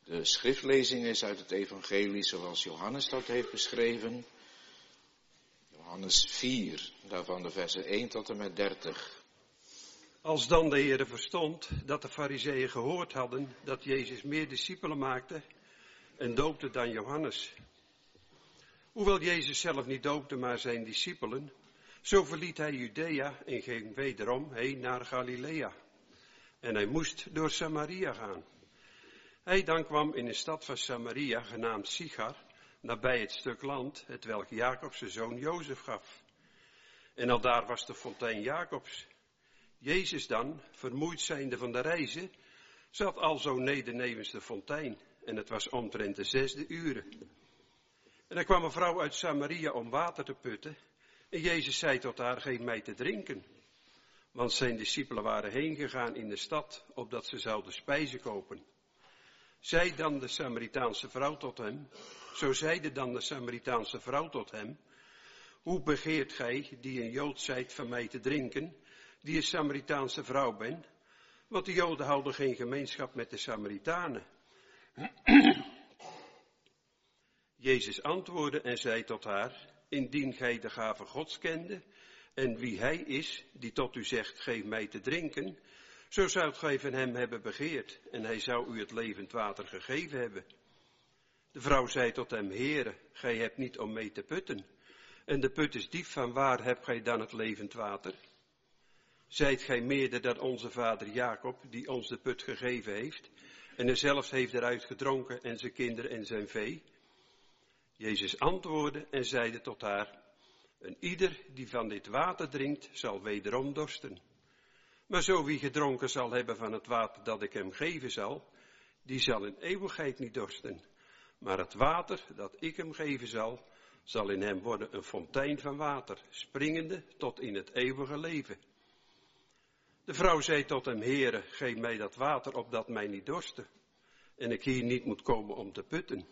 De schriftlezing is uit het evangelie zoals Johannes dat heeft beschreven. Johannes 4, daarvan de versen 1 tot en met 30. Als dan de Heere verstond dat de Farizeeën gehoord hadden dat Jezus meer discipelen maakte en doopte dan Johannes. Hoewel Jezus zelf niet doopte, maar zijn discipelen, zo verliet hij Judea en ging wederom heen naar Galilea. En hij moest door Samaria gaan. Hij dan kwam in een stad van Samaria, genaamd Sichar, nabij het stuk land, hetwelk Jacob zijn zoon Jozef gaf. En aldaar was de fontein Jacobs. Jezus dan, vermoeid zijnde van de reizen, zat alzo nedernevens de fontein, en het was omtrent de 6e uur. En er kwam een vrouw uit Samaria om water te putten, en Jezus zei tot haar, geef mij te drinken. Want zijn discipelen waren heen gegaan in de stad, opdat ze zouden spijzen kopen. Zei dan de Samaritaanse vrouw tot hem, zo zeide dan de Samaritaanse vrouw tot hem, hoe begeert gij, die een Jood zijt, van mij te drinken, die een Samaritaanse vrouw ben? Want de Joden houden geen gemeenschap met de Samaritanen. Jezus antwoordde en zei tot haar, indien gij de gave Gods kende, en wie hij is, die tot u zegt, geef mij te drinken, zo zoudt gij van hem hebben begeerd, en hij zou u het levend water gegeven hebben. De vrouw zei tot hem, Heere, gij hebt niet om mee te putten, en de put is diep, van waar hebt gij dan het levend water? Zijt gij meerder dan onze vader Jacob, die ons de put gegeven heeft, en er zelfs heeft eruit gedronken, en zijn kinderen en zijn vee? Jezus antwoordde en zeide tot haar, en ieder die van dit water drinkt, zal wederom dorsten. Maar zo wie gedronken zal hebben van het water dat ik hem geven zal, die zal in eeuwigheid niet dorsten. Maar het water dat ik hem geven zal in hem worden een fontein van water, springende tot in het eeuwige leven. De vrouw zei tot hem, Heere, geef mij dat water, opdat mij niet dorste, en ik hier niet moet komen om te putten.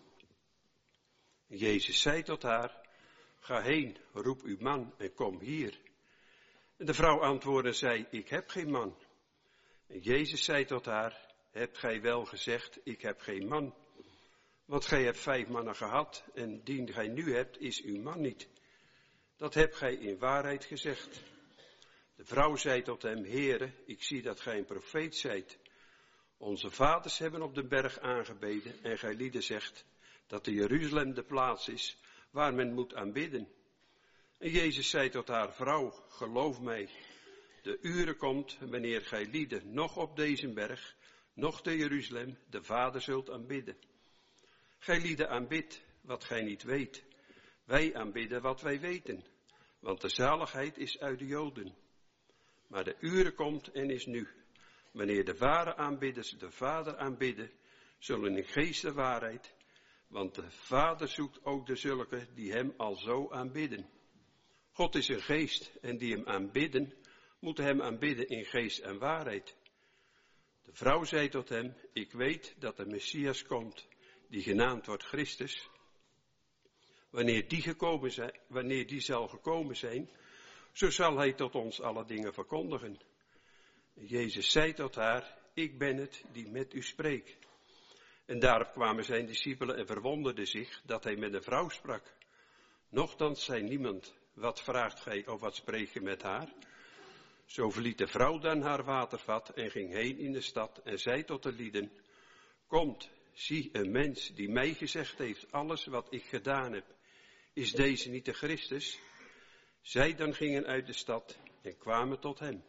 Jezus zei tot haar, ga heen, roep uw man en kom hier. En de vrouw antwoordde en zei, ik heb geen man. En Jezus zei tot haar, hebt gij wel gezegd, ik heb geen man? Want gij hebt 5 mannen gehad, en die gij nu hebt, is uw man niet. Dat hebt gij in waarheid gezegd. De vrouw zei tot hem, Heere, ik zie dat gij een profeet zijt. Onze vaders hebben op de berg aangebeden, en gij lieden zegt dat de Jeruzalem de plaats is waar men moet aanbidden. En Jezus zei tot haar, vrouw, geloof mij, de uren komt wanneer gij lieden nog op deze berg, nog te Jeruzalem, de Vader zult aanbidden. Gij lieden aanbidt wat gij niet weet. Wij aanbidden wat wij weten, want de zaligheid is uit de Joden. Maar de uren komt en is nu, wanneer de ware aanbidders de Vader aanbidden, zullen in geest en waarheid, want de Vader zoekt ook de zulke die hem al zo aanbidden. God is een geest en die hem aanbidden, moeten hem aanbidden in geest en waarheid. De vrouw zei tot hem, ik weet dat de Messias komt, die genaamd wordt Christus. Wanneer die zal gekomen zijn, zo zal hij tot ons alle dingen verkondigen. En Jezus zei tot haar, ik ben het die met u spreekt. En daarop kwamen zijn discipelen en verwonderden zich dat hij met een vrouw sprak. Nochtans zei niemand, wat vraagt gij of wat spreekt ge met haar? Zo verliet de vrouw dan haar watervat en ging heen in de stad en zei tot de lieden, komt, zie een mens die mij gezegd heeft alles wat ik gedaan heb. Is deze niet de Christus? Zij dan gingen uit de stad en kwamen tot hem.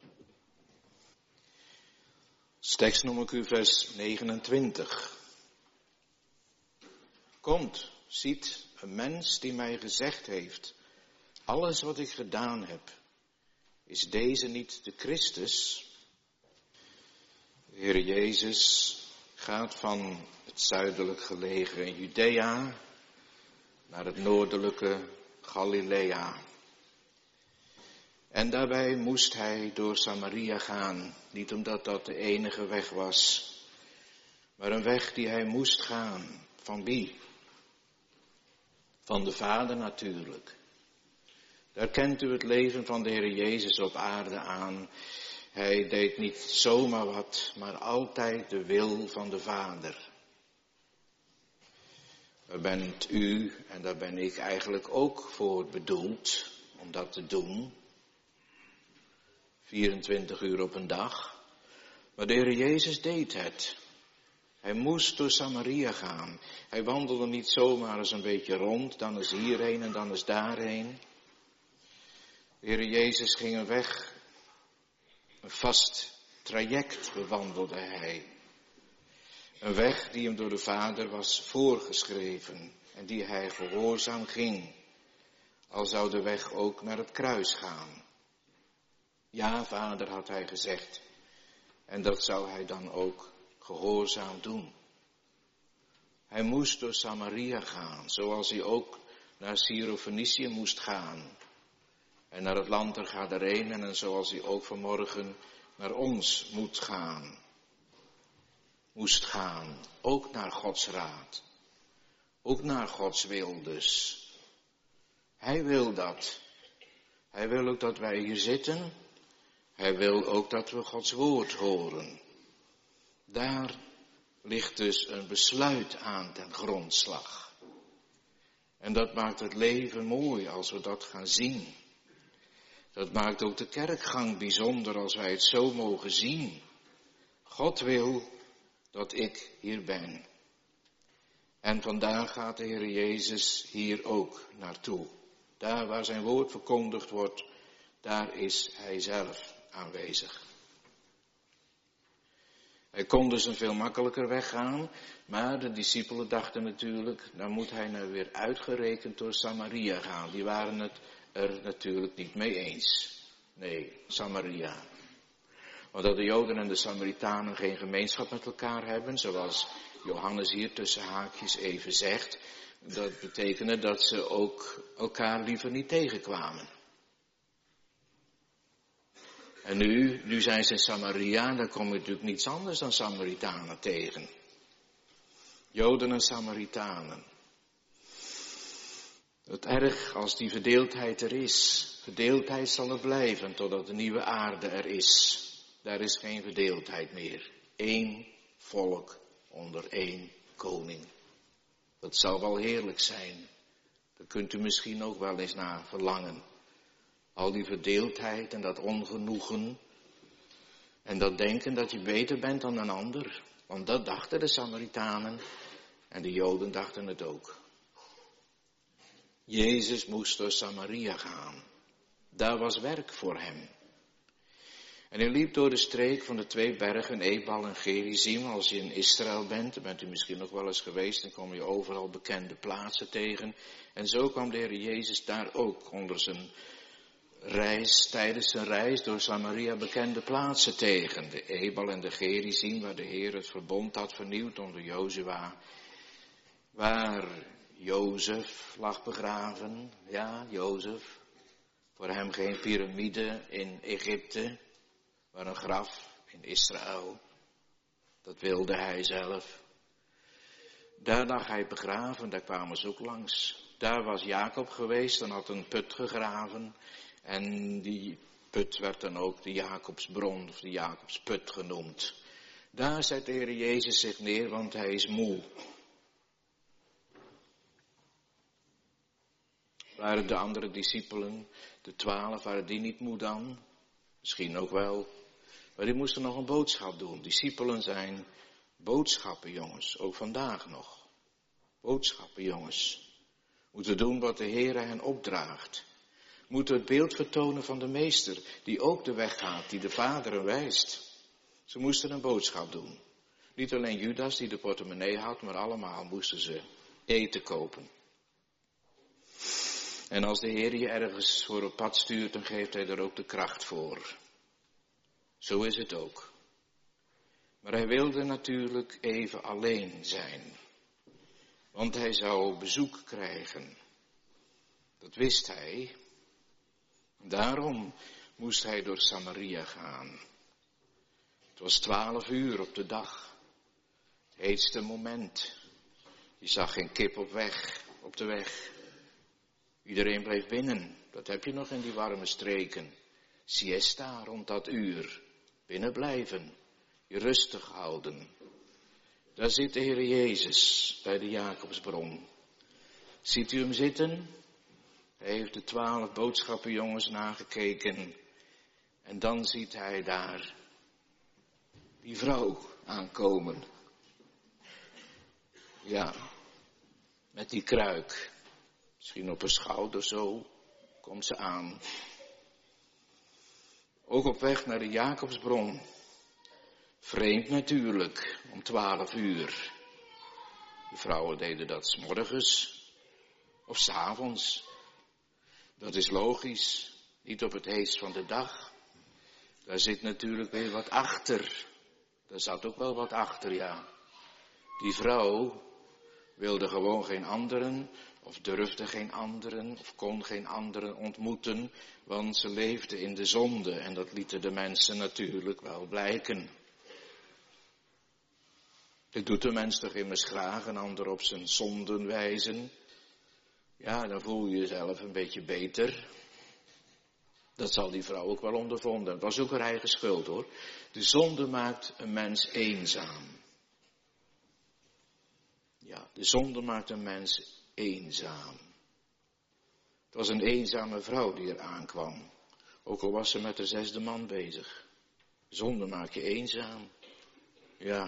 Als tekst noem ik u vers 29. Komt, ziet een mens die mij gezegd heeft, alles wat ik gedaan heb, is deze niet de Christus? De Heer Jezus gaat van het zuidelijk gelegen Judea naar het noordelijke Galilea. En daarbij moest hij door Samaria gaan, niet omdat dat de enige weg was, maar een weg die hij moest gaan. Van wie? Van de Vader natuurlijk. Daar kent u het leven van de Heer Jezus op aarde aan. Hij deed niet zomaar wat, maar altijd de wil van de Vader. Daar bent u en daar ben ik eigenlijk ook voor bedoeld om dat te doen. 24 uur op een dag. Maar de Heer Jezus deed het. Hij moest door Samaria gaan. Hij wandelde niet zomaar eens een beetje rond, dan eens hierheen en dan eens daarheen. De Heer Jezus ging een weg, een vast traject bewandelde hij. Een weg die hem door de Vader was voorgeschreven en die hij gehoorzaam ging. Al zou de weg ook naar het kruis gaan. Ja, Vader, had hij gezegd. En dat zou hij dan ook gehoorzaam doen. Hij moest door Samaria gaan, zoals hij ook naar Syro-Fenicië moest gaan. En naar het land der Gadarenen en zoals hij ook vanmorgen naar ons moet gaan. Moest gaan, ook naar Gods raad. Ook naar Gods wil dus. Hij wil dat. Hij wil ook dat wij hier zitten. Hij wil ook dat we Gods woord horen. Daar ligt dus een besluit aan ten grondslag. En dat maakt het leven mooi als we dat gaan zien. Dat maakt ook de kerkgang bijzonder als wij het zo mogen zien. God wil dat ik hier ben. En vandaag gaat de Heer Jezus hier ook naartoe. Daar waar zijn woord verkondigd wordt, daar is hij zelf aanwezig. Hij kon dus een veel makkelijker weg gaan, maar de discipelen dachten natuurlijk, dan moet hij nou weer uitgerekend door Samaria gaan. Die waren het er natuurlijk niet mee eens. Nee, Samaria. Want dat de Joden en de Samaritanen geen gemeenschap met elkaar hebben, zoals Johannes hier tussen haakjes even zegt, dat betekende dat ze ook elkaar liever niet tegenkwamen. En nu zijn ze in Samaria, en daar kom je natuurlijk niets anders dan Samaritanen tegen. Joden en Samaritanen. Het erg als die verdeeldheid er is. Verdeeldheid zal er blijven totdat de nieuwe aarde er is. Daar is geen verdeeldheid meer. Eén volk onder één koning. Dat zal wel heerlijk zijn. Daar kunt u misschien ook wel eens naar verlangen. Al die verdeeldheid en dat ongenoegen. En dat denken dat je beter bent dan een ander. Want dat dachten de Samaritanen. En de Joden dachten het ook. Jezus moest door Samaria gaan. Daar was werk voor hem. En hij liep door de streek van de twee bergen, Ebal en Gerizim. Als je in Israël bent, dan bent u misschien nog wel eens geweest, dan kom je overal bekende plaatsen tegen. En zo kwam de Heer Jezus daar ook onder zijn reis, tijdens zijn reis door Samaria bekende plaatsen tegen. De Ebal en de Gerizim, waar de Heer het verbond had vernieuwd onder Jozua. Waar Jozef lag begraven. Ja, Jozef. Voor hem geen piramide in Egypte, maar een graf in Israël. Dat wilde hij zelf. Daar lag hij begraven, daar kwamen ze ook langs. Daar was Jacob geweest en had een put gegraven. En die put werd dan ook de Jacobsbron of de Jacobsput genoemd. Daar zet de Heer Jezus zich neer, want hij is moe. Waren de andere discipelen, de 12, waren die niet moe dan? Misschien ook wel. Maar die moesten nog een boodschap doen. Discipelen zijn boodschappen, jongens. Ook vandaag nog. Boodschappen, jongens. Moeten doen wat de Heer hen opdraagt. Moeten het beeld vertonen van de meester, die ook de weg gaat, die de Vader hem wijst. Ze moesten een boodschap doen. Niet alleen Judas die de portemonnee had, maar allemaal moesten ze eten kopen. En als de Heer je ergens voor op pad stuurt, dan geeft hij er ook de kracht voor. Zo is het ook. Maar hij wilde natuurlijk even alleen zijn. Want hij zou bezoek krijgen. Dat wist hij. Daarom moest hij door Samaria gaan. Het was 12 uur op de dag. Het heetste moment. Je zag geen kip op de weg. Iedereen bleef binnen. Dat heb je nog in die warme streken. Siesta rond dat uur. Binnen blijven. Je rustig houden. Daar zit de Heer Jezus bij de Jacobsbron. Ziet u hem zitten? Hij heeft de 12 boodschappenjongens nagekeken. En dan ziet hij daar die vrouw aankomen. Ja, met die kruik. Misschien op een schouder zo komt ze aan. Ook op weg naar de Jacobsbron. Vreemd natuurlijk, om 12 uur. De vrouwen deden dat 's morgens of 's avonds. Dat is logisch, niet op het heetst van de dag. Daar zit natuurlijk weer wat achter. Daar zat ook wel wat achter, ja. Die vrouw wilde gewoon geen anderen, of durfde geen anderen, of kon geen anderen ontmoeten, want ze leefde in de zonde en dat lieten de mensen natuurlijk wel blijken. Dat doet de mens toch immers graag, een ander op zijn zonden wijzen. Ja, dan voel je jezelf een beetje beter. Dat zal die vrouw ook wel ondervonden. Het was ook haar eigen schuld hoor. De zonde maakt een mens eenzaam. Ja, de zonde maakt een mens eenzaam. Het was een eenzame vrouw die er aankwam. Ook al was ze met de 6e man bezig. Zonde maakt je eenzaam. Ja.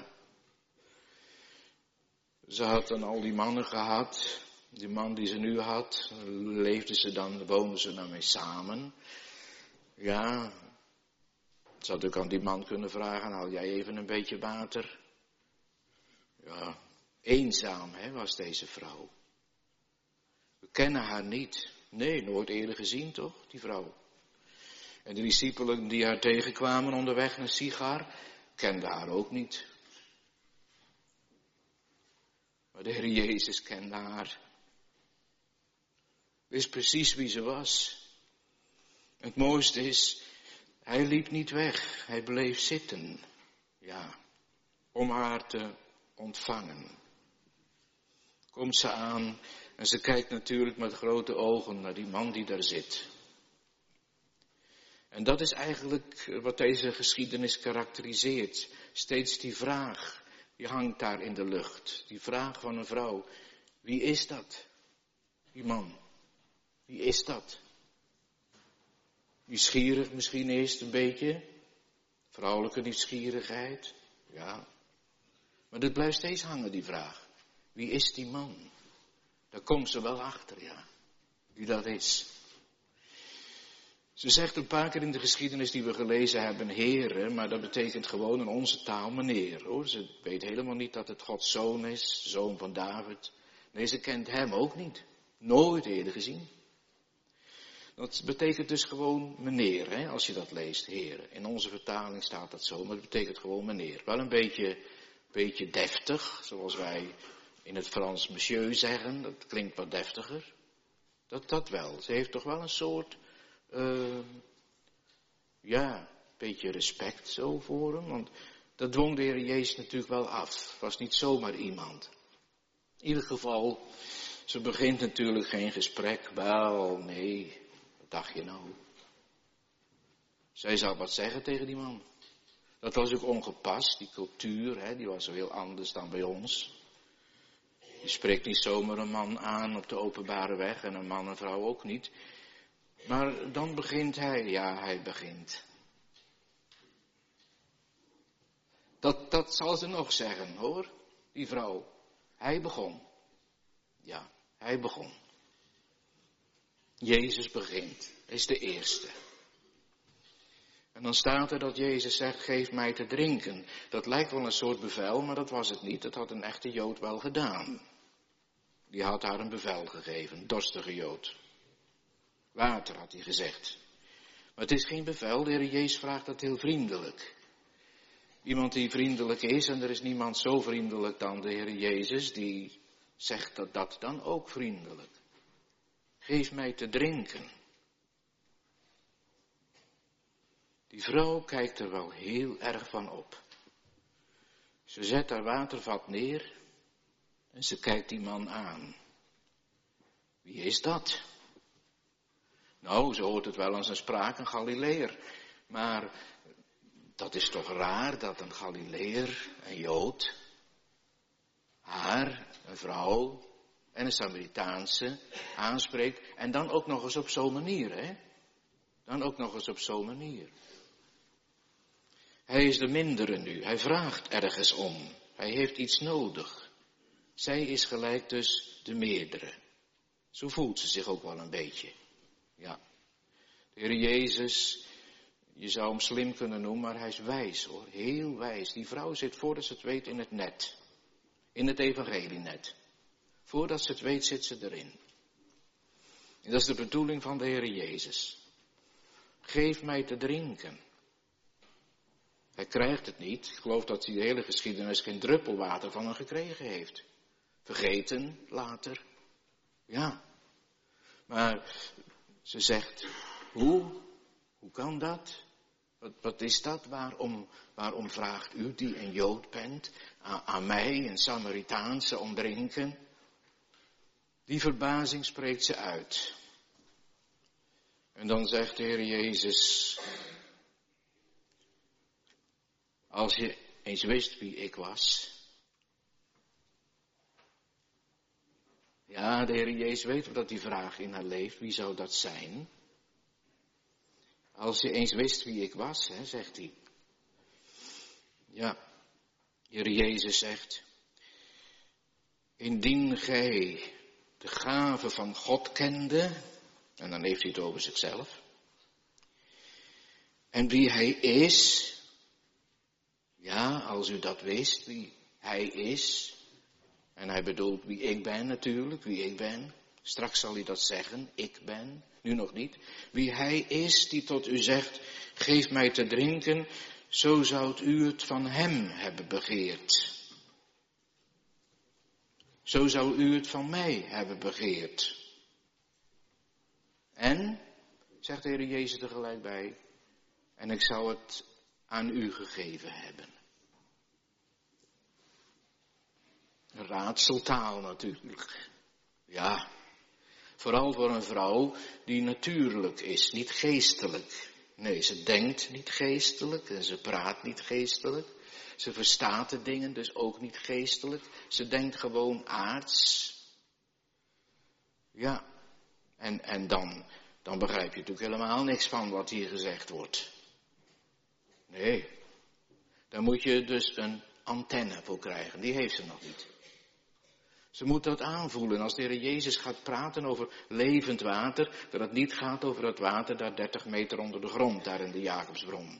Ze had dan al die mannen gehad. Die man die ze nu had, woonden ze dan mee samen. Ja, ze had ook aan die man kunnen vragen, haal jij even een beetje water? Ja, eenzaam was deze vrouw. We kennen haar niet. Nee, nooit eerder gezien toch, die vrouw. En de discipelen die haar tegenkwamen onderweg naar Sigar, kenden haar ook niet. Maar de Heer Jezus kende haar. Wist precies wie ze was. Het mooiste is, hij liep niet weg, hij bleef zitten. Ja, om haar te ontvangen. Komt ze aan en ze kijkt natuurlijk met grote ogen naar die man die daar zit. En dat is eigenlijk wat deze geschiedenis karakteriseert. Steeds die vraag, die hangt daar in de lucht. Die vraag van een vrouw, wie is dat? Die man, wie is dat? Nieuwsgierig misschien eerst een beetje. Vrouwelijke nieuwsgierigheid. Ja. Maar dat blijft steeds hangen, die vraag. Wie is die man? Daar komt ze wel achter, ja. Wie dat is. Ze zegt een paar keer in de geschiedenis die we gelezen hebben, Heere, maar dat betekent gewoon in onze taal meneer, hoor. Ze weet helemaal niet dat het Gods zoon is, zoon van David. Nee, ze kent hem ook niet. Nooit eerder gezien. Dat betekent dus gewoon meneer, als je dat leest, Heere. In onze vertaling staat dat zo, maar het betekent gewoon meneer. Wel een beetje deftig, zoals wij in het Frans monsieur zeggen. Dat klinkt wat deftiger. Dat wel. Ze heeft toch wel een soort, beetje respect zo voor hem. Want dat dwong de Heer Jezus natuurlijk wel af. Het was niet zomaar iemand. In ieder geval, ze begint natuurlijk geen gesprek. Wel, nee, wat dacht je nou? Zij zou wat zeggen tegen die man. Dat was ook ongepast, die cultuur, die was zo heel anders dan bij ons. Je spreekt niet zomaar een man aan op de openbare weg en een man en vrouw ook niet. Maar dan begint hij begint. Dat zal ze nog zeggen, hoor, die vrouw. Hij begon. Ja, hij begon. Jezus begint. Hij is de eerste. En dan staat er dat Jezus zegt, geef mij te drinken. Dat lijkt wel een soort bevel, maar dat was het niet. Dat had een echte Jood wel gedaan. Die had haar een bevel gegeven, een dorstige Jood. Water, had hij gezegd. Maar het is geen bevel, de Heer Jezus vraagt dat heel vriendelijk. Iemand die vriendelijk is, en er is niemand zo vriendelijk dan de Heer Jezus, die zegt dat dan ook vriendelijk. Geef mij te drinken. Die vrouw kijkt er wel heel erg van op. Ze zet haar watervat neer en ze kijkt die man aan. Wie is dat? Nou, ze hoort het wel aan zijn spraak, een Galileër. Maar dat is toch raar dat een Galileër, een Jood, haar, een vrouw, en een Samaritaanse aanspreekt. En dan ook nog eens op zo'n manier, hè. Dan ook nog eens op zo'n manier. Hij is de mindere nu. Hij vraagt ergens om. Hij heeft iets nodig. Zij is gelijk dus de meerdere. Zo voelt ze zich ook wel een beetje. Ja. De Heer Jezus, je zou hem slim kunnen noemen, maar hij is wijs hoor. Heel wijs. Die vrouw zit voordat ze het weet in het net. In het evangelienet. Voordat ze het weet zit ze erin. En dat is de bedoeling van de Heer Jezus. Geef mij te drinken. Hij krijgt het niet. Ik geloof dat hij de hele geschiedenis geen druppel water van hem gekregen heeft. Vergeten later. Ja. Maar ze zegt, hoe kan dat? Wat is dat? Waarom vraagt u die een Jood bent aan mij, een Samaritaanse, om drinken? Die verbazing spreekt ze uit. En dan zegt de Heer Jezus, als je eens wist wie ik was. Ja, de Heer Jezus weet dat die vraag in haar leeft. Wie zou dat zijn? Als je eens wist wie ik was, hè, zegt hij. Ja, de Heer Jezus zegt, indien gij de gave van God kende, en dan heeft hij het over zichzelf, en wie hij is, ja, als u dat wist, wie hij is, en hij bedoelt wie ik ben natuurlijk, wie ik ben, straks zal hij dat zeggen, ik ben, nu nog niet, wie hij is die tot u zegt, geef mij te drinken, zo zoudt u het van hem hebben begeerd. Zo zou u het van mij hebben begeerd. En, zegt de Heer Jezus er gelijk bij, en ik zou het aan u gegeven hebben. Een raadseltaal natuurlijk. Ja, vooral voor een vrouw die natuurlijk is, niet geestelijk. Nee, ze denkt niet geestelijk en ze praat niet geestelijk. Ze verstaat de dingen dus ook niet geestelijk. Ze denkt gewoon aards. Ja, en dan begrijp je natuurlijk helemaal niks van wat hier gezegd wordt. Nee, daar moet je dus een antenne voor krijgen. Die heeft ze nog niet. Ze moet dat aanvoelen als de Heer Jezus gaat praten over levend water, dat het niet gaat over het water daar 30 meter onder de grond, daar in de Jacobsbron.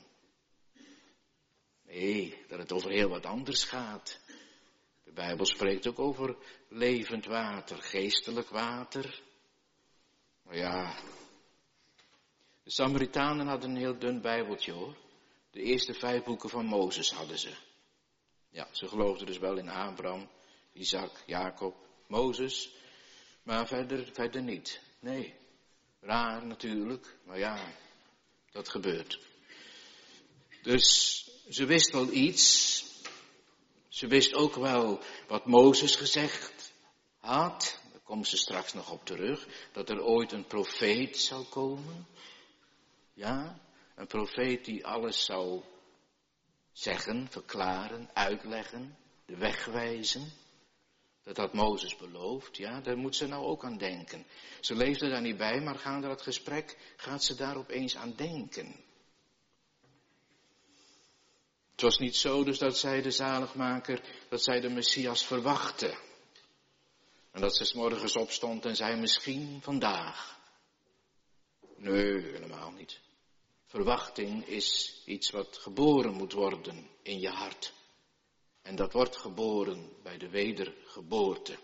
Nee, dat het over heel wat anders gaat. De Bijbel spreekt ook over levend water, geestelijk water. Maar ja, de Samaritanen hadden een heel dun Bijbeltje hoor. De eerste 5 boeken van Mozes hadden ze. Ja, ze geloofden dus wel in Abraham, Isaac, Jacob, Mozes, maar verder niet. Nee, raar natuurlijk, maar ja, dat gebeurt. Dus ze wist wel iets. Ze wist ook wel wat Mozes gezegd had. Daar komt ze straks nog op terug. Dat er ooit een profeet zou komen. Ja, een profeet die alles zou zeggen, verklaren, uitleggen, de weg wijzen. Dat had Mozes beloofd, ja, daar moet ze nou ook aan denken. Ze leefde daar niet bij, maar gaande dat gesprek gaat ze daar opeens aan denken. Het was niet zo dus dat zij de zaligmaker, dat zij de Messias verwachtte. En dat ze 's morgens opstond en zei misschien vandaag. Nee, helemaal niet. Verwachting is iets wat geboren moet worden in je hart. En dat wordt geboren bij de wedergeboorte.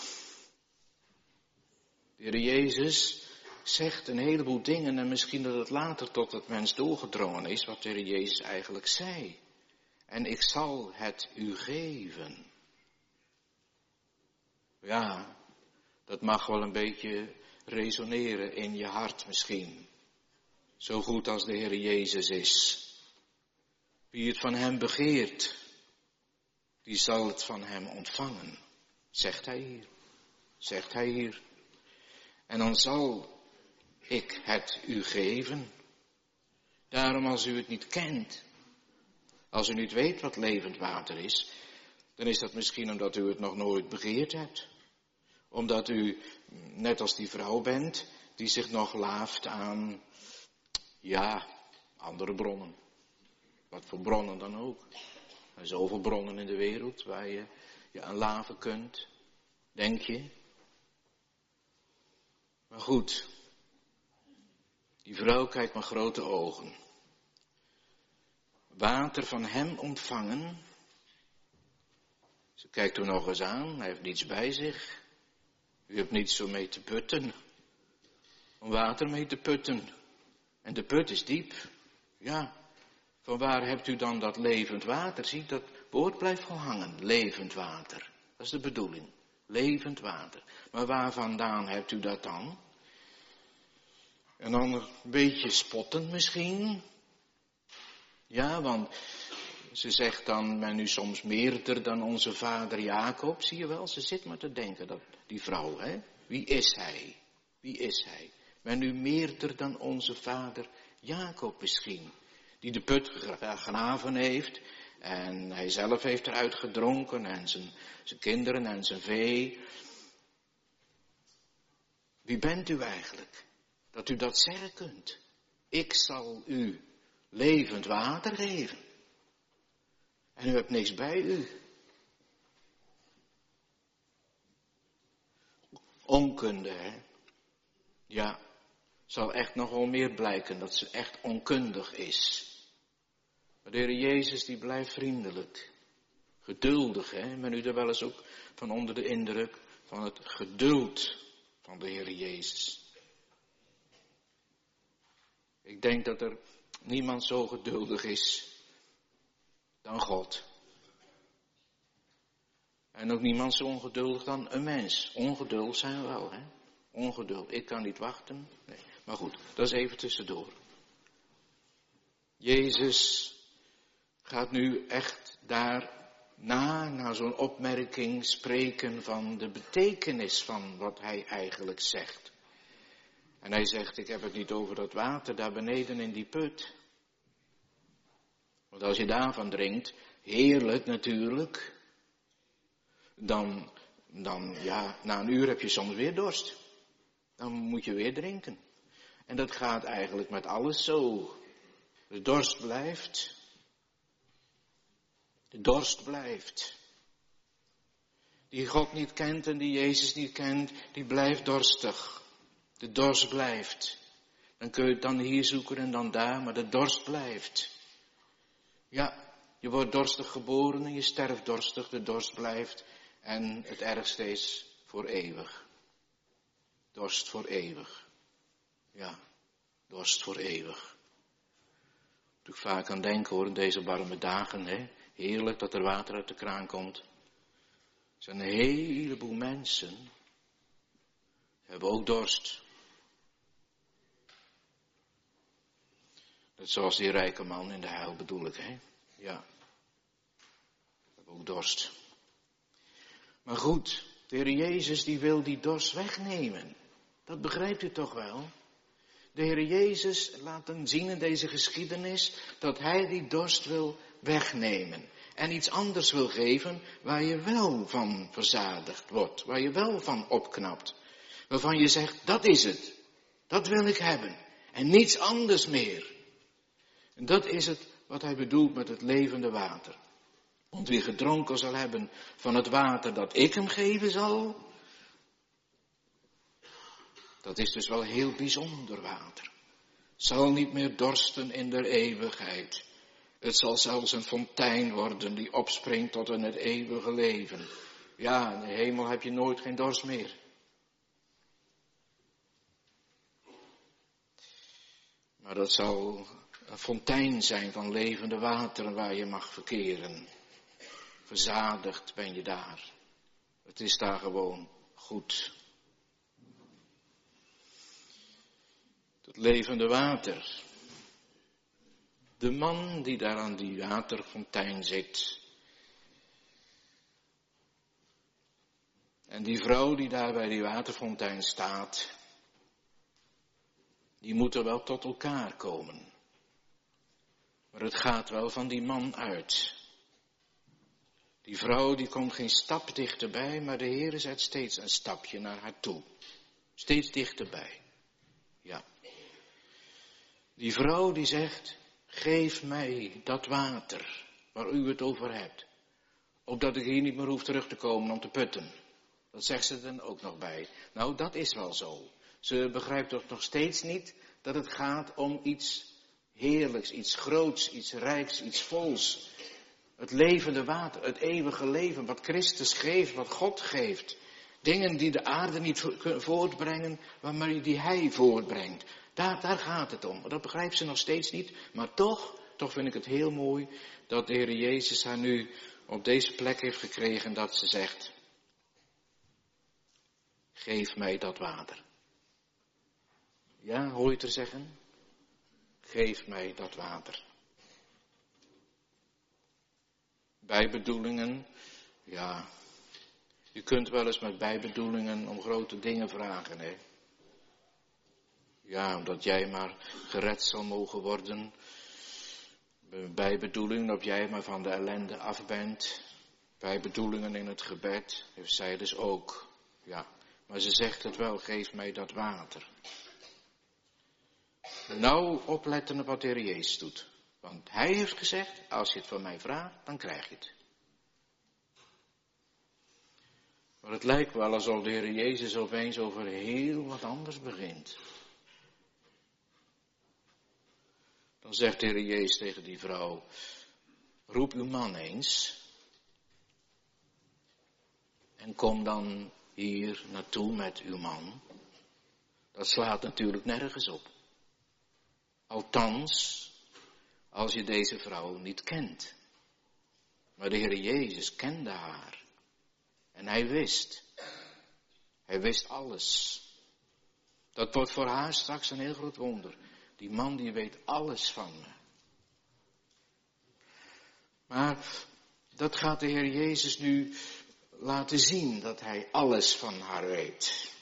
De Heer Jezus zegt een heleboel dingen en misschien dat het later tot het mens doorgedrongen is wat de Heer Jezus eigenlijk zei. En ik zal het u geven. Ja, dat mag wel een beetje resoneren in je hart misschien. Zo goed als de Heer Jezus is. Wie het van hem begeert, die zal het van hem ontvangen. Zegt hij hier. Zegt hij hier. En dan zal ik het u geven. Daarom als u het niet kent, als u niet weet wat levend water is, dan is dat misschien omdat u het nog nooit begeerd hebt. Omdat u net als die vrouw bent die zich nog laaft aan, andere bronnen. Wat voor bronnen dan ook. Er zijn zoveel bronnen in de wereld waar je aan laven kunt. Denk je? Maar goed. Die vrouw kijkt met grote ogen. Water van hem ontvangen. Ze kijkt er nog eens aan. Hij heeft niets bij zich. U hebt niets zo mee te putten. Om water mee te putten. En de put is diep. Ja. Van waar hebt u dan dat levend water? Zie, dat woord blijft gewoon hangen. Levend water. Dat is de bedoeling. Levend water. Maar waar vandaan hebt u dat dan? En dan een beetje spottend misschien. Ja, want ze zegt dan, ben u soms meerder dan onze vader Jacob. Zie je wel, ze zit maar te denken, die vrouw, hè. Wie is hij? Wie is hij? Ben u meerder dan onze vader Jacob misschien? Die de put gegraven heeft. En hij zelf heeft eruit gedronken. En zijn kinderen en zijn vee. Wie bent u eigenlijk? Dat u dat zeggen kunt. Ik zal u levend water geven. En u hebt niks bij u. Onkunde, hè? Ja, zal echt nog wel meer blijken dat ze echt onkundig is. Maar de Heer Jezus die blijft vriendelijk. Geduldig, hè? Ben u er wel eens ook van onder de indruk van het geduld van de Heer Jezus. Ik denk dat er niemand zo geduldig is dan God. En ook niemand zo ongeduldig dan een mens. Ongeduld zijn we wel, hè? Ongeduld. Ik kan niet wachten. Nee. Maar goed, dat is even tussendoor. Jezus gaat nu echt na zo'n opmerking spreken van de betekenis van wat hij eigenlijk zegt. En hij zegt, ik heb het niet over dat water daar beneden in die put. Want als je daarvan drinkt, heerlijk natuurlijk, dan na een uur heb je soms weer dorst. Dan moet je weer drinken. En dat gaat eigenlijk met alles zo. De dorst blijft. De dorst blijft. Die God niet kent en die Jezus niet kent, die blijft dorstig. De dorst blijft. Dan kun je het dan hier zoeken en dan daar, maar de dorst blijft. Ja, je wordt dorstig geboren en je sterft dorstig, de dorst blijft. En het ergste is voor eeuwig. Dorst voor eeuwig. Ja, dorst voor eeuwig. Moet ik vaak aan denken hoor, in deze warme dagen, hè. Heerlijk dat er water uit de kraan komt. Er zijn een heleboel mensen, hebben ook dorst. Net zoals die rijke man in de heil bedoel ik, hè. Ja, hebben ook dorst. Maar goed, de Heer Jezus die wil die dorst wegnemen. Dat begrijpt u toch wel? De Heer Jezus laat hem zien in deze geschiedenis dat hij die dorst wil wegnemen. En iets anders wil geven waar je wel van verzadigd wordt. Waar je wel van opknapt. Waarvan je zegt, dat is het. Dat wil ik hebben. En niets anders meer. En dat is het wat hij bedoelt met het levende water. Want wie gedronken zal hebben van het water dat ik hem geven zal, dat is dus wel heel bijzonder water. Zal niet meer dorsten in der eeuwigheid. Het zal zelfs een fontein worden die opspringt tot in het eeuwige leven. Ja, in de hemel heb je nooit geen dorst meer. Maar dat zal een fontein zijn van levende wateren waar je mag verkeren. Verzadigd ben je daar. Het is daar gewoon goed. Het levende water. De man die daar aan die waterfontein zit. En die vrouw die daar bij die waterfontein staat. Die moeten wel tot elkaar komen. Maar het gaat wel van die man uit. Die vrouw die komt geen stap dichterbij, maar de Heer zet steeds een stapje naar haar toe. Steeds dichterbij. Ja. Die vrouw die zegt, geef mij dat water waar u het over hebt. Opdat ik hier niet meer hoef terug te komen om te putten. Dat zegt ze er dan ook nog bij. Nou, dat is wel zo. Ze begrijpt toch nog steeds niet dat het gaat om iets heerlijks, iets groots, iets rijks, iets vols. Het levende water, het eeuwige leven, wat Christus geeft, wat God geeft. Dingen die de aarde niet voortbrengen, maar die Hij voortbrengt. Daar gaat het om. Dat begrijpt ze nog steeds niet. Maar toch vind ik het heel mooi dat de Heer Jezus haar nu op deze plek heeft gekregen dat ze zegt, geef mij dat water. Ja, hoor je het er zeggen? Geef mij dat water. Bijbedoelingen, ja, je kunt wel eens met bijbedoelingen om grote dingen vragen, hè. Ja, omdat jij maar gered zal mogen worden. Bijbedoelingen dat jij maar van de ellende af bent. Bijbedoelingen in het gebed, heeft zij dus ook. Ja, maar ze zegt het wel, geef mij dat water. Nou opletten op wat de Heer Jezus doet. Want Hij heeft gezegd, als je het van mij vraagt, dan krijg je het. Maar het lijkt wel alsof de Heer Jezus opeens over heel wat anders begint. Dan zegt de Heer Jezus tegen die vrouw, roep uw man eens. En kom dan hier naartoe met uw man. Dat slaat natuurlijk nergens op. Althans, als je deze vrouw niet kent. Maar de Heer Jezus kende haar. En Hij wist. Hij wist alles. Dat wordt voor haar straks een heel groot wonder. Die man die weet alles van me. Maar dat gaat de Heer Jezus nu laten zien, dat Hij alles van haar weet.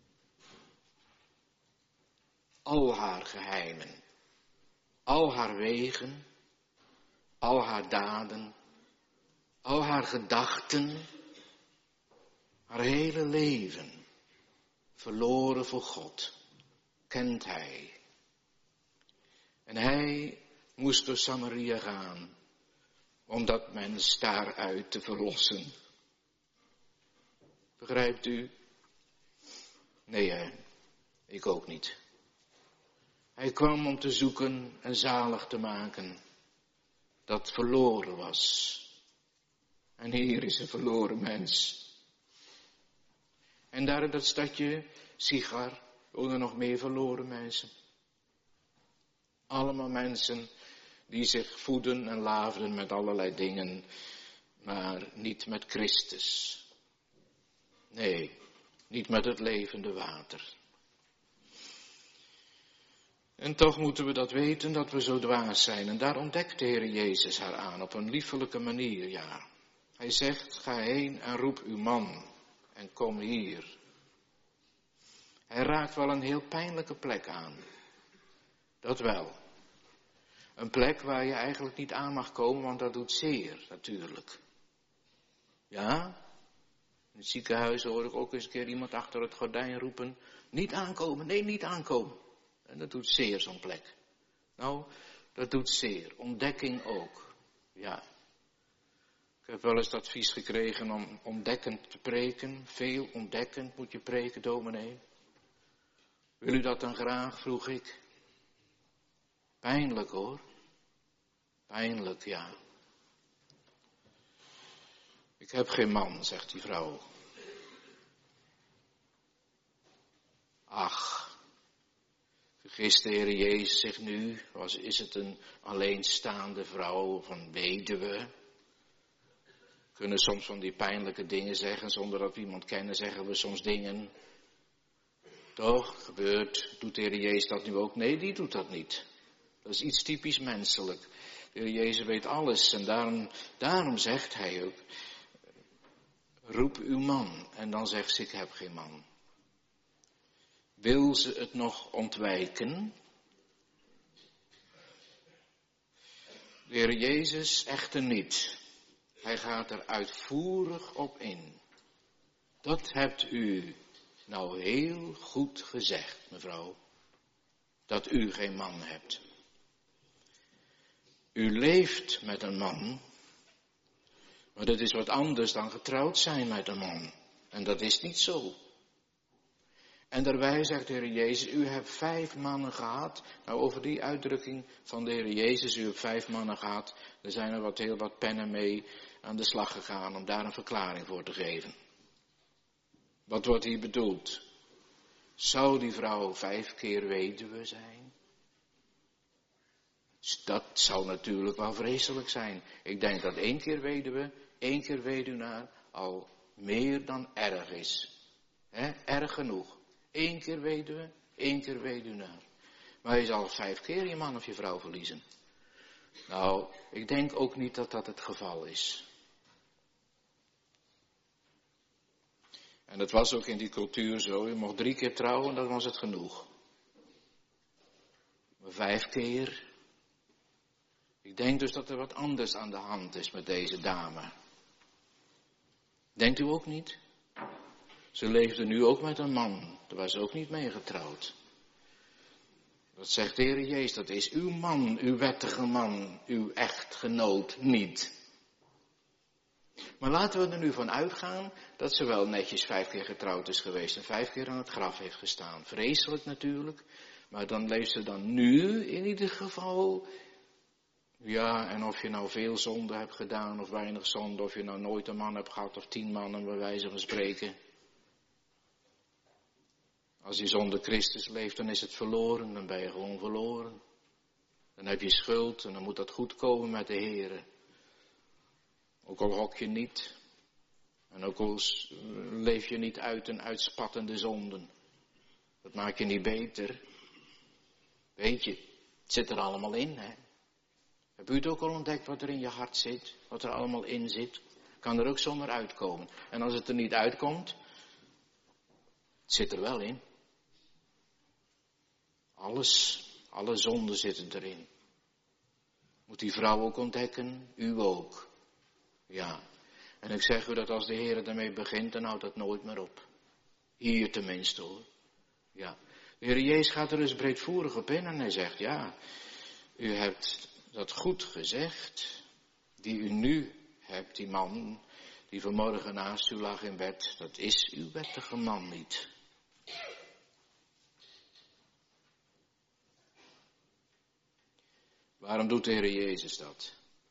Al haar geheimen. Al haar wegen. Al haar daden. Al haar gedachten. Haar hele leven. Verloren voor God. Kent Hij. En Hij moest door Samaria gaan. Om dat mens daaruit te verlossen. Begrijpt u? Nee, hè? Ik ook niet. Hij kwam om te zoeken en zalig te maken. Dat verloren was. En hier is een verloren mens. En daar in dat stadje, Sigar, wonen nog meer verloren mensen. Allemaal mensen die zich voeden en laven met allerlei dingen, maar niet met Christus. Nee, niet met het levende water. En toch moeten we dat weten, dat we zo dwaas zijn. En daar ontdekt de Heer Jezus haar aan op een liefelijke manier, ja. Hij zegt, ga heen en roep uw man en kom hier. Hij raakt wel een heel pijnlijke plek aan. Dat wel. Een plek waar je eigenlijk niet aan mag komen, want dat doet zeer, natuurlijk. Ja? In het ziekenhuis hoor ik ook eens een keer iemand achter het gordijn roepen, niet aankomen, nee, niet aankomen. En dat doet zeer, zo'n plek. Nou, dat doet zeer. Ontdekking ook. Ja. Ik heb wel eens het advies gekregen om ontdekkend te preken. Veel ontdekkend moet je preken, dominee. Wil u dat dan graag, vroeg ik. Pijnlijk hoor. Pijnlijk, ja. Ik heb geen man, zegt die vrouw. Ach. Vergist de Heer Jezus zich nu? Is het een alleenstaande vrouw of een weduwe? Kunnen soms van die pijnlijke dingen zeggen, zonder dat we iemand kennen, zeggen we soms dingen. Toch, gebeurt, doet de Heer Jezus dat nu ook? Nee, die doet dat niet. Dat is iets typisch menselijk. De Heer Jezus weet alles en daarom zegt Hij ook, roep uw man. En dan zegt ze, ik heb geen man. Wil ze het nog ontwijken? De Heer Jezus echter niet. Hij gaat er uitvoerig op in. Dat hebt u nou heel goed gezegd, mevrouw. Dat u geen man hebt. U leeft met een man. Maar dat is wat anders dan getrouwd zijn met een man. En dat is niet zo. En daarbij zegt de Heer Jezus, u hebt 5 mannen gehad. Nou, over die uitdrukking van de Heer Jezus, u hebt 5 mannen gehad. Er zijn er heel wat pennen mee aan de slag gegaan om daar een verklaring voor te geven. Wat wordt hier bedoeld? Zou die vrouw 5 keer weduwe zijn? Dat zou natuurlijk wel vreselijk zijn. Ik denk dat 1 keer weduwe, 1 keer weduwnaar al meer dan erg is. Erg genoeg. 1 keer weduwe, 1 keer weduwnaar. Maar je zal 5 keer je man of je vrouw verliezen. Nou, ik denk ook niet dat dat het geval is. En dat was ook in die cultuur zo. Je mocht 3 keer trouwen, dan was het genoeg. Maar 5 keer. Ik denk dus dat er wat anders aan de hand is met deze dame. Denkt u ook niet? Ze leefde nu ook met een man. Daar was ze ook niet mee getrouwd. Dat zegt de Heer Jezus, dat is uw man, uw wettige man, uw echtgenoot niet. Maar laten we er nu van uitgaan dat ze wel netjes 5 keer getrouwd is geweest en 5 keer aan het graf heeft gestaan. Vreselijk natuurlijk, maar dan leeft ze dan nu in ieder geval. Ja, en of je nou veel zonde hebt gedaan of weinig zonde, of je nou nooit een man hebt gehad of 10 mannen bij wijze van spreken. Als je zonder Christus leeft, dan is het verloren, dan ben je gewoon verloren. Dan heb je schuld en dan moet dat goed komen met de Heer. Ook al hok je niet. En ook al leef je niet uit een uitspattende zonden. Dat maakt je niet beter. Weet je, het zit er allemaal in, hè. Heb u het ook al ontdekt wat er in je hart zit? Wat er allemaal in zit? Kan er ook zomaar uitkomen. En als het er niet uitkomt, het zit er wel in. Alle zonden zitten erin. Moet die vrouw ook ontdekken? U ook. Ja. En ik zeg u dat als de Heer ermee begint, dan houdt dat nooit meer op. Hier tenminste hoor. Ja. De Heer Jezus gaat er dus breedvoerig op in en hij zegt, ja, u hebt dat goed gezegd, die u nu hebt, die man die vanmorgen naast u lag in bed, dat is uw wettige man niet. Waarom doet de Heer Jezus dat?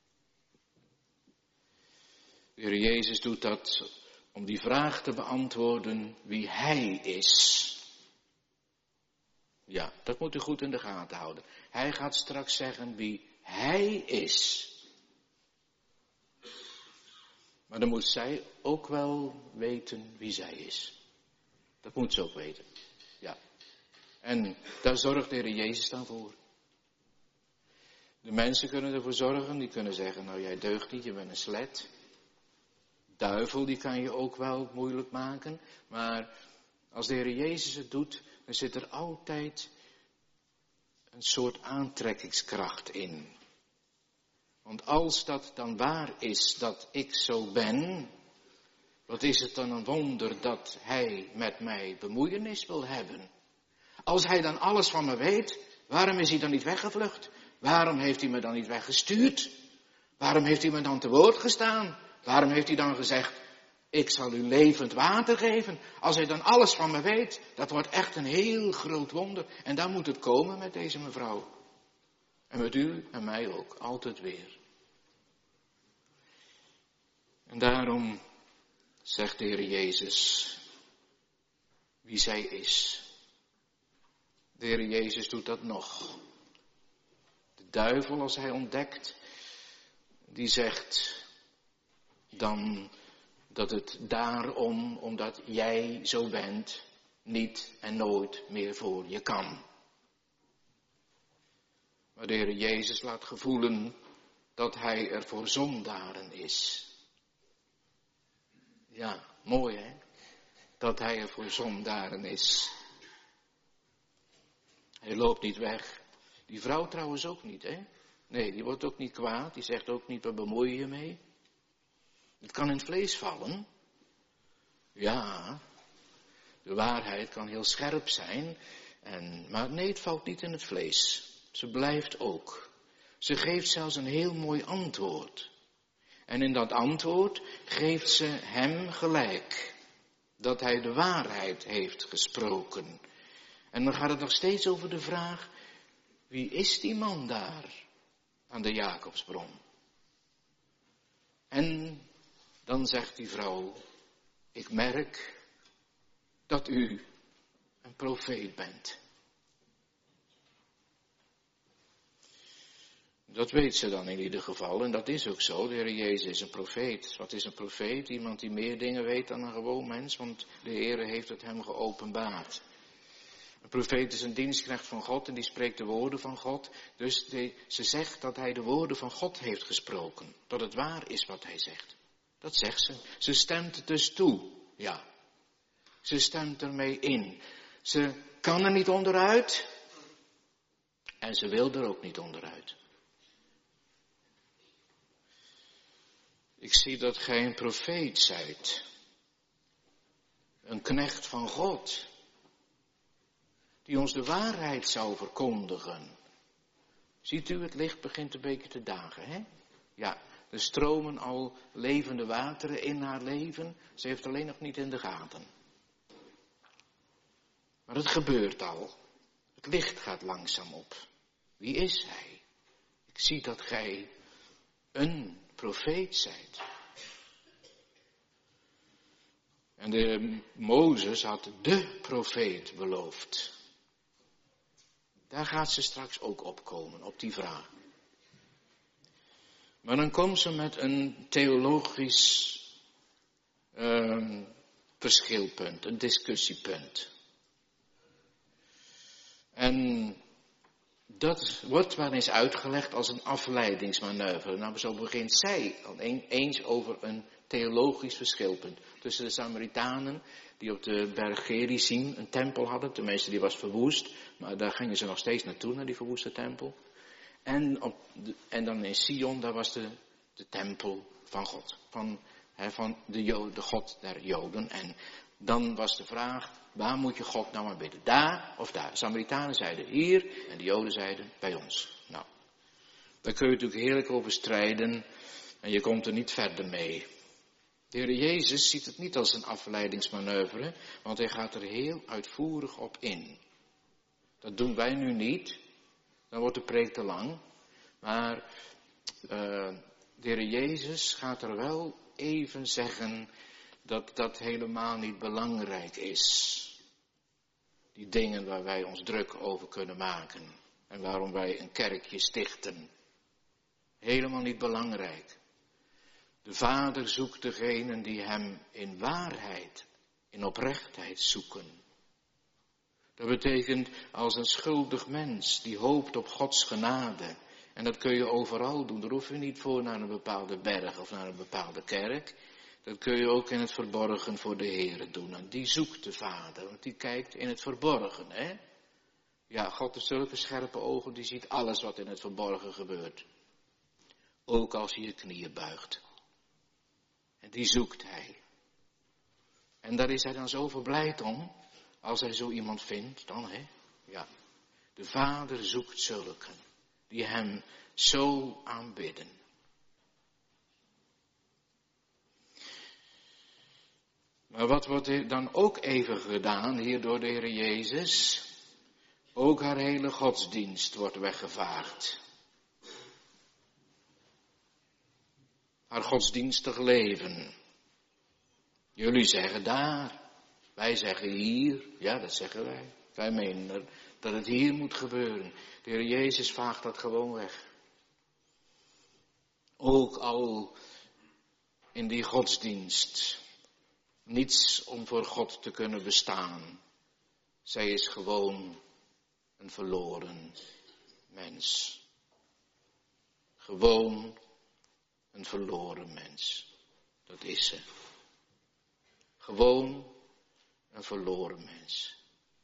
De Heer Jezus doet dat om die vraag te beantwoorden wie Hij is. Ja, dat moet u goed in de gaten houden. Hij gaat straks zeggen wie Hij is. Maar dan moet zij ook wel weten wie zij is. Dat moet ze ook weten. Ja. En daar zorgt de Heer Jezus dan voor. De mensen kunnen ervoor zorgen, die kunnen zeggen, nou jij deugt niet, je bent een slet. Duivel, die kan je ook wel moeilijk maken. Maar als de Heer Jezus het doet, dan zit er altijd een soort aantrekkingskracht in. Want als dat dan waar is dat ik zo ben, wat is het dan een wonder dat Hij met mij bemoeienis wil hebben. Als Hij dan alles van me weet, waarom is Hij dan niet weggevlucht? Waarom heeft Hij me dan niet weggestuurd? Waarom heeft Hij me dan te woord gestaan? Waarom heeft Hij dan gezegd, ik zal u levend water geven? Als Hij dan alles van me weet, dat wordt echt een heel groot wonder. En dan moet het komen met deze mevrouw. En met u en mij ook, altijd weer. En daarom zegt de Heer Jezus wie zij is. De Heer Jezus doet dat nog. De duivel, als hij ontdekt, die zegt dan dat het daarom, omdat jij zo bent, niet en nooit meer voor je kan. Maar de Heer Jezus laat gevoelen dat Hij er voor zondaren is. Ja, mooi hè? Dat Hij er voor zondaren is. Hij loopt niet weg. Die vrouw trouwens ook niet, hè? Nee, die wordt ook niet kwaad. Die zegt ook niet, waar bemoei je je mee? Het kan in het vlees vallen. Ja, de waarheid kan heel scherp zijn. Maar nee, het valt niet in het vlees. Ze blijft ook. Ze geeft zelfs een heel mooi antwoord. En in dat antwoord geeft ze hem gelijk. Dat hij de waarheid heeft gesproken. En dan gaat het nog steeds over de vraag, wie is die man daar aan de Jacobsbron? En dan zegt die vrouw, ik merk dat u een profeet bent. Dat weet ze dan in ieder geval en dat is ook zo. De Heer Jezus is een profeet. Wat is een profeet? Iemand die meer dingen weet dan een gewoon mens, want de Heer heeft het hem geopenbaard. Een profeet is een dienstknecht van God en die spreekt de woorden van God. Dus ze zegt dat hij de woorden van God heeft gesproken. Dat het waar is wat hij zegt. Dat zegt ze. Ze stemt het dus toe. Ja. Ze stemt ermee in. Ze kan er niet onderuit. En ze wil er ook niet onderuit. Ik zie dat gij een profeet zijt. Een knecht van God. Die ons de waarheid zou verkondigen. Ziet u, het licht begint een beetje te dagen, hè? Ja, er stromen al levende wateren in haar leven. Ze heeft alleen nog niet in de gaten. Maar het gebeurt al. Het licht gaat langzaam op. Wie is hij? Ik zie dat gij een profeet zijt. En de Mozes had de profeet beloofd. Daar gaat ze straks ook op komen, op die vraag. Maar dan komt ze met een theologisch verschilpunt, een discussiepunt. En dat wordt wel eens uitgelegd als een afleidingsmanoeuvre. Nou, zo begint zij al eens over een theologisch verschilpunt. Tussen de Samaritanen, die op de berg Gerizim een tempel hadden. Tenminste, die was verwoest. Maar daar gingen ze nog steeds naartoe, naar die verwoeste tempel. En dan in Sion, daar was de tempel van God. Van de God der Joden. En dan was de vraag, waar moet je God nou aan bidden? Daar of daar? De Samaritanen zeiden hier en de Joden zeiden bij ons. Nou, daar kun je natuurlijk heerlijk over strijden en je komt er niet verder mee. De Heer Jezus ziet het niet als een afleidingsmanoeuvre, want hij gaat er heel uitvoerig op in. Dat doen wij nu niet, dan wordt de preek te lang. Maar de Heer Jezus gaat er wel even zeggen dat dat helemaal niet belangrijk is. Die dingen waar wij ons druk over kunnen maken. En waarom wij een kerkje stichten. Helemaal niet belangrijk. De Vader zoekt degenen die hem in waarheid, in oprechtheid zoeken. Dat betekent als een schuldig mens die hoopt op Gods genade. En dat kun je overal doen. Daar hoef je niet voor naar een bepaalde berg of naar een bepaalde kerk. Dat kun je ook in het verborgen voor de Heere doen. En die zoekt de Vader, want die kijkt in het verborgen, hè. Ja, God heeft zulke scherpe ogen, die ziet alles wat in het verborgen gebeurt. Ook als je je knieën buigt. En die zoekt hij. En daar is hij dan zo verblijd om, als hij zo iemand vindt, dan, hè. Ja, de Vader zoekt zulken, die hem zo aanbidden. Maar wat wordt dan ook even gedaan hier door de Heer Jezus? Ook haar hele godsdienst wordt weggevaagd. Haar godsdienstig leven. Jullie zeggen daar, wij zeggen hier, ja dat zeggen wij. Wij menen dat het hier moet gebeuren. De Heer Jezus vaagt dat gewoon weg. Ook al in die godsdienst. Niets om voor God te kunnen bestaan. Zij is gewoon een verloren mens. Gewoon een verloren mens. Dat is ze. Gewoon een verloren mens.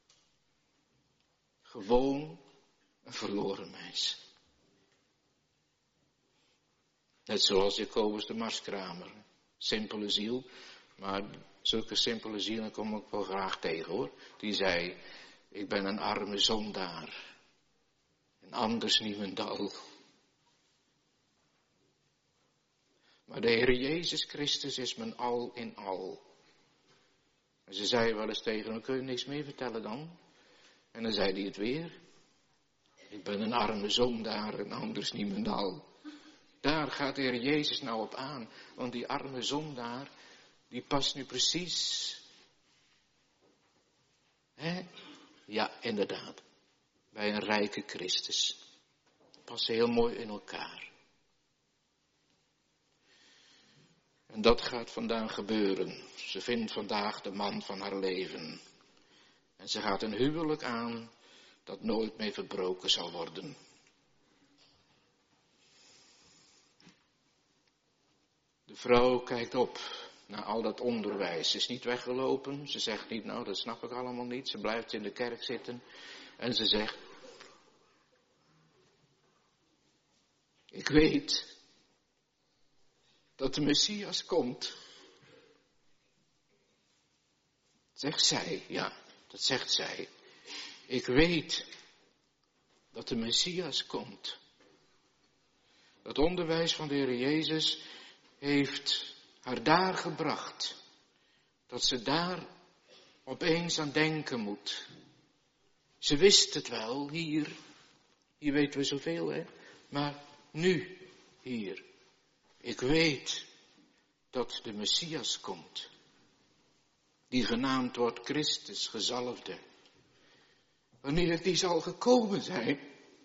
Gewoon een verloren mens. Net zoals Jacobus de marskramer. simpele ziel. Maar zulke simpele zielen kom ik wel graag tegen hoor. Die zei, ik ben een arme zondaar. En anders niemendal. Maar de Heer Jezus Christus is mijn al in al. En ze zei wel eens tegen hem, kun je niks meer vertellen dan? En dan zei hij het weer. Ik ben een arme zondaar en anders niemendal. Daar gaat de Heer Jezus nou op aan. Want die arme zondaar, die past nu precies. Ja, inderdaad. Bij een rijke Christus. Passen heel mooi in elkaar. En dat gaat vandaag gebeuren. Ze vindt vandaag de man van haar leven. En ze gaat een huwelijk aan dat nooit meer verbroken zal worden. De vrouw kijkt op naar al dat onderwijs. Ze is niet weggelopen. Ze zegt niet, nou dat snap ik allemaal niet. Ze blijft in de kerk zitten. En ze zegt, ik weet dat de Messias komt. Zegt zij, ja, dat zegt zij. Ik weet dat de Messias komt. Dat onderwijs van de Heer Jezus heeft haar daar gebracht. Dat ze daar opeens aan denken moet. Ze wist het wel, hier weten we zoveel, hè. Maar nu, hier. Ik weet dat de Messias komt. Die genaamd wordt Christus, gezalfde. Wanneer die zal gekomen zijn,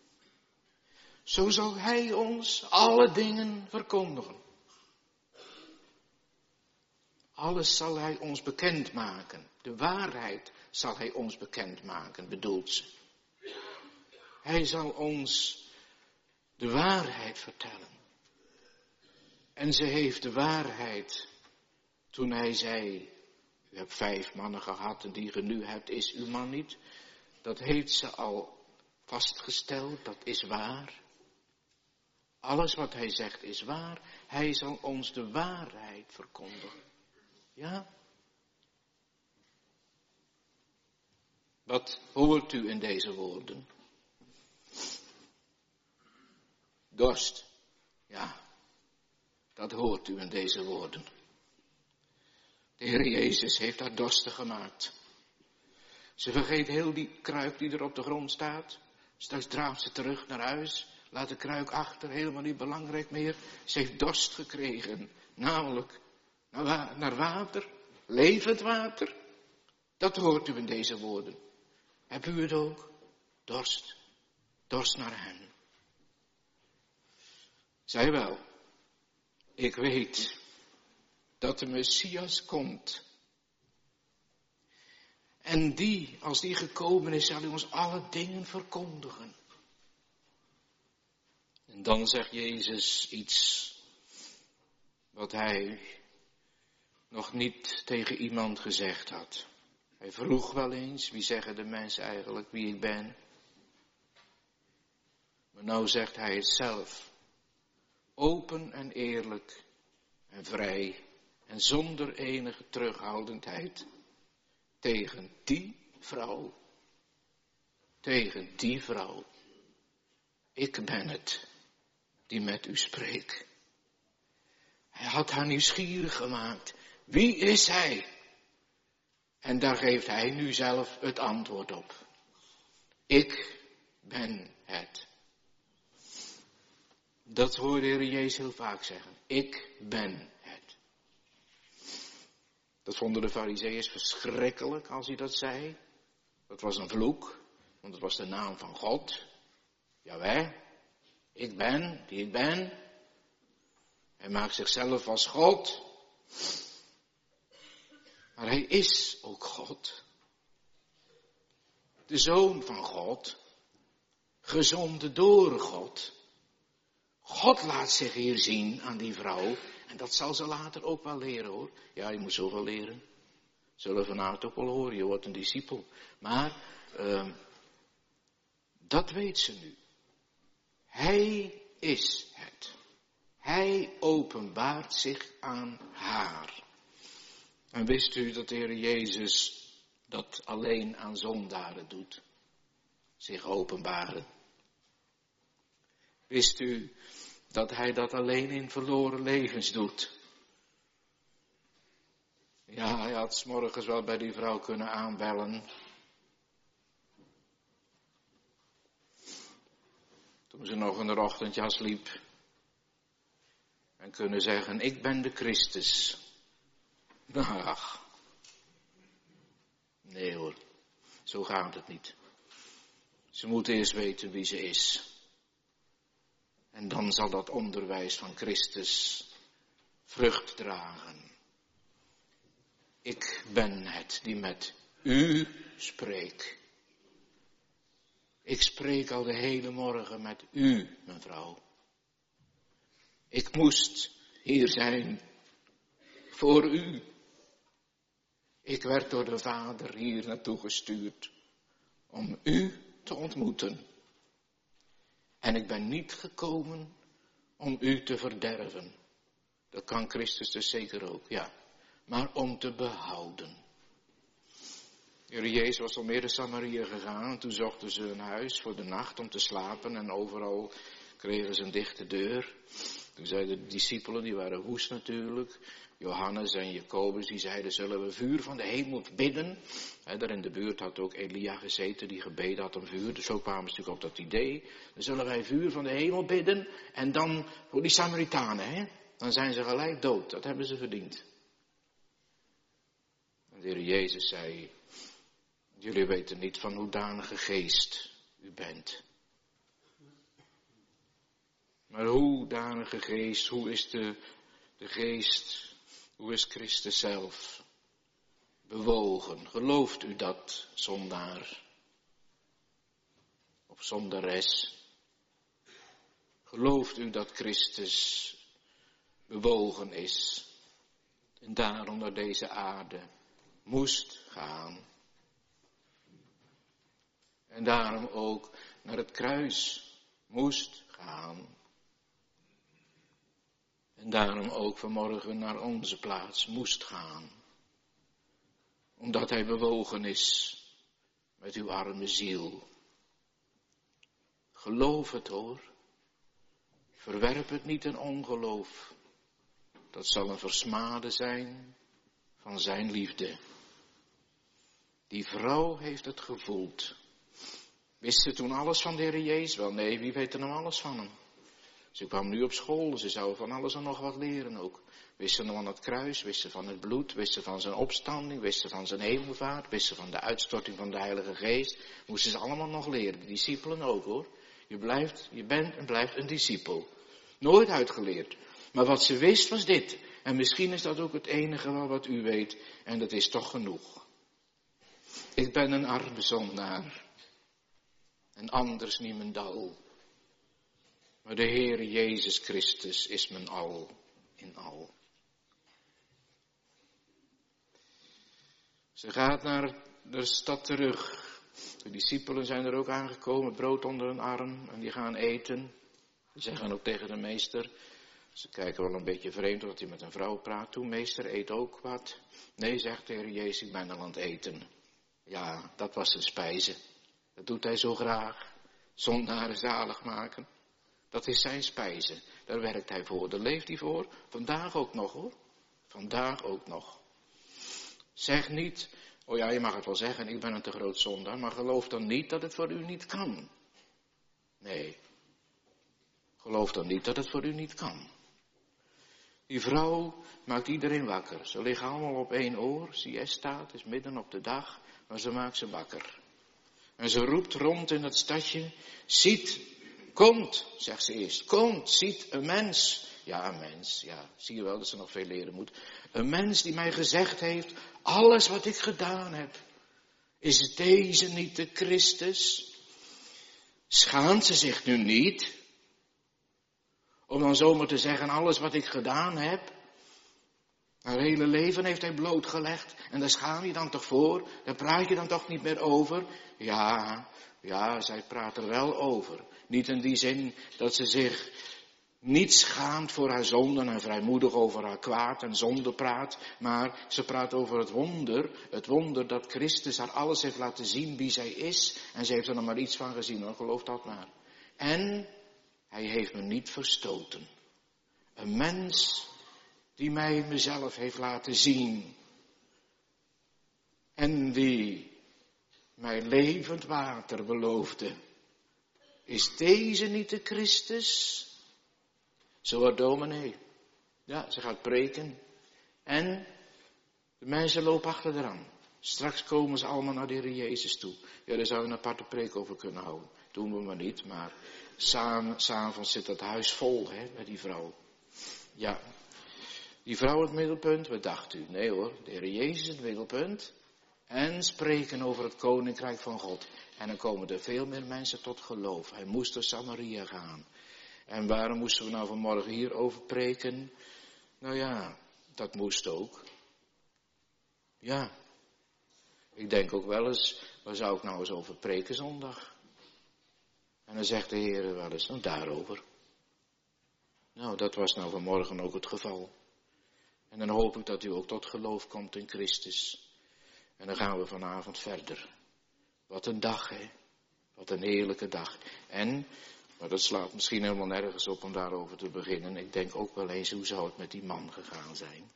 zo zal hij ons alle dingen verkondigen. Alles zal hij ons bekendmaken. De waarheid zal hij ons bekendmaken, bedoelt ze. Hij zal ons de waarheid vertellen. En ze heeft de waarheid toen hij zei, u hebt 5 mannen gehad en die ge nu hebt is uw man niet. Dat heeft ze al vastgesteld, dat is waar. Alles wat hij zegt is waar. Hij zal ons de waarheid verkondigen. Ja? Wat hoort u in deze woorden? Dorst. Ja, dat hoort u in deze woorden. De Heer Jezus heeft haar dorstig gemaakt. Ze vergeet heel die kruik die er op de grond staat. Straks draaft ze terug naar huis. Laat de kruik achter, helemaal niet belangrijk meer. Ze heeft dorst gekregen. Namelijk naar water. Levend water. Dat hoort u in deze woorden. Hebt u het ook? Dorst. Dorst naar hem. Zij wel. Ik weet dat de Messias komt. En die, als die gekomen is, zal hij ons alle dingen verkondigen. En dan zegt Jezus iets wat hij nog niet tegen iemand gezegd had. Hij vroeg wel eens, wie zeggen de mensen eigenlijk wie ik ben? Maar nou zegt hij het zelf. Open en eerlijk en vrij en zonder enige terughoudendheid. Tegen die vrouw. Tegen die vrouw. Ik ben het die met u spreekt. Hij had haar nieuwsgierig gemaakt. Wie is hij? En daar geeft hij nu zelf het antwoord op. Ik ben het. Dat hoorde de Heer Jezus heel vaak zeggen. Ik ben het. Dat vonden de Farizeeërs verschrikkelijk als hij dat zei. Dat was een vloek, want het was de naam van God. Jawel, ik ben die ik ben. Hij maakt zichzelf als God. Maar hij is ook God. De Zoon van God. Gezonden door God. God laat zich hier zien aan die vrouw. En dat zal ze later ook wel leren hoor. Ja, je moet zoveel leren. Zullen we vanavond ook wel horen. Je wordt een discipel. Maar dat weet ze nu. Hij is het. Hij openbaart zich aan haar. En wist u dat de Heer Jezus dat alleen aan zondaren doet? Zich openbaren. Wist u dat hij dat alleen in verloren levens doet? Ja, hij had 's morgens wel bij die vrouw kunnen aanbellen. Toen ze nog in de ochtendjas liep. En kunnen zeggen, ik ben de Christus. Ach. Nee hoor, zo gaat het niet. Ze moet eerst weten wie ze is. En dan zal dat onderwijs van Christus vrucht dragen. Ik ben het die met u spreekt. Ik spreek al de hele morgen met u, mevrouw. Ik moest hier zijn voor u. Ik werd door de Vader hier naartoe gestuurd om u te ontmoeten. En ik ben niet gekomen om u te verderven. Dat kan Christus dus zeker ook, ja. Maar om te behouden. De Heer Jezus was al meer de Samaria gegaan. En toen zochten ze een huis voor de nacht om te slapen. En overal kregen ze een dichte deur. Toen zeiden de discipelen, die waren woest natuurlijk. Johannes en Jacobus, die zeiden, zullen we vuur van de hemel bidden? Daar in de buurt had ook Elia gezeten, die gebeden had om vuur. Dus zo kwamen ze natuurlijk op dat idee. Dan zullen wij vuur van de hemel bidden. En dan voor die Samaritanen, dan zijn ze gelijk dood. Dat hebben ze verdiend. En de Heer Jezus zei, jullie weten niet van hoedanige geest u bent. Maar hoedanige geest, hoe is de geest, hoe is Christus zelf bewogen? Gelooft u dat, zondaar? Of zondares? Gelooft u dat Christus bewogen is en daarom naar deze aarde moest gaan? En daarom ook naar het kruis moest gaan. En daarom ook vanmorgen naar onze plaats moest gaan. Omdat hij bewogen is met uw arme ziel. Geloof het hoor. Verwerp het niet in ongeloof. Dat zal een versmade zijn van zijn liefde. Die vrouw heeft het gevoeld. Wist ze toen alles van de Heer Jezus? Wel nee, wie weet er nou alles van hem? Ze kwam nu op school, ze zou van alles en nog wat leren ook. Wist ze van het kruis, wist ze van het bloed, wist ze van zijn opstanding, wist ze van zijn hemelvaart, wist ze van de uitstorting van de Heilige Geest. Moesten ze allemaal nog leren, de discipelen ook hoor. Je bent en blijft een discipel. Nooit uitgeleerd. Maar wat ze wist was dit. En misschien is dat ook het enige wel wat u weet. En dat is toch genoeg. Ik ben een arme zondaar. En anders niemendal. Maar de Heere Jezus Christus is mijn al in al. Ze gaat naar de stad terug. De discipelen zijn er ook aangekomen, brood onder hun arm. En die gaan eten. Ze zeggen ook tegen de meester. Ze kijken wel een beetje vreemd omdat hij met een vrouw praat. Toen, meester, eet ook wat. Nee, zegt de Heer Jezus, ik ben al aan het eten. Ja, dat was zijn spijze. Dat doet hij zo graag. Zondaren zalig maken. Dat is zijn spijze. Daar werkt hij voor. Daar leeft hij voor. Vandaag ook nog hoor. Vandaag ook nog. Zeg niet, oh ja, je mag het wel zeggen, ik ben een te groot zondaar. Maar geloof dan niet dat het voor u niet kan. Nee. Geloof dan niet dat het voor u niet kan. Die vrouw maakt iedereen wakker. Ze liggen allemaal op één oor. Siesta, het is midden op de dag. Maar ze maakt ze wakker. En ze roept rond in het stadje. Ziet, komt, zegt ze eerst. Komt, ziet een mens. Ja, een mens. Ja, zie je wel dat ze nog veel leren moet. Een mens die mij gezegd heeft. Alles wat ik gedaan heb. Is deze niet de Christus? Schaamt ze zich nu niet? Om dan zomaar te zeggen, alles wat ik gedaan heb. Haar hele leven heeft hij blootgelegd. En daar schaam je dan toch voor? Daar praat je dan toch niet meer over? Ja, zij praat er wel over. Niet in die zin dat ze zich niet schaamt voor haar zonden en vrijmoedig over haar kwaad en zonde praat, maar ze praat over het wonder dat Christus haar alles heeft laten zien wie zij is. En ze heeft er nog maar iets van gezien, hoor, geloof dat maar. En hij heeft me niet verstoten. Een mens die mij mezelf heeft laten zien. En die mij levend water beloofde. Is deze niet de Christus? Zo wordt dominee. Ja, ze gaat preken. En de mensen lopen achter eraan. Straks komen ze allemaal naar de Heer Jezus toe. Ja, daar zou je een aparte preek over kunnen houden. Doen we maar niet, maar s'avonds zit het huis vol, hè, met die vrouw. Ja, die vrouw het middelpunt, wat dacht u? Nee hoor, de Heer Jezus het middelpunt. En spreken over het koninkrijk van God. En dan komen er veel meer mensen tot geloof. Hij moest naar Samaria gaan. En waarom moesten we nou vanmorgen hierover preken? Nou ja, dat moest ook. Ja. Ik denk ook wel eens, waar zou ik nou eens over preken zondag? En dan zegt de Heer wel eens, nou daarover. Nou, dat was nou vanmorgen ook het geval. En dan hoop ik dat u ook tot geloof komt in Christus. En dan gaan we vanavond verder. Wat een dag, hè. Wat een heerlijke dag. En, maar dat slaat misschien helemaal nergens op om daarover te beginnen. Ik denk ook wel eens, hoe zou het met die man gegaan zijn?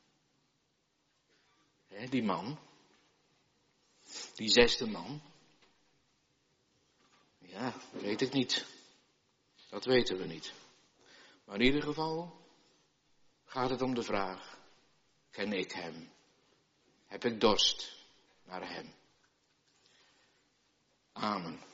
Hè, die man. Die 6e man. Ja, weet ik niet. Dat weten we niet. Maar in ieder geval gaat het om de vraag. Ken ik hem? Heb ik dorst naar hem? Amen.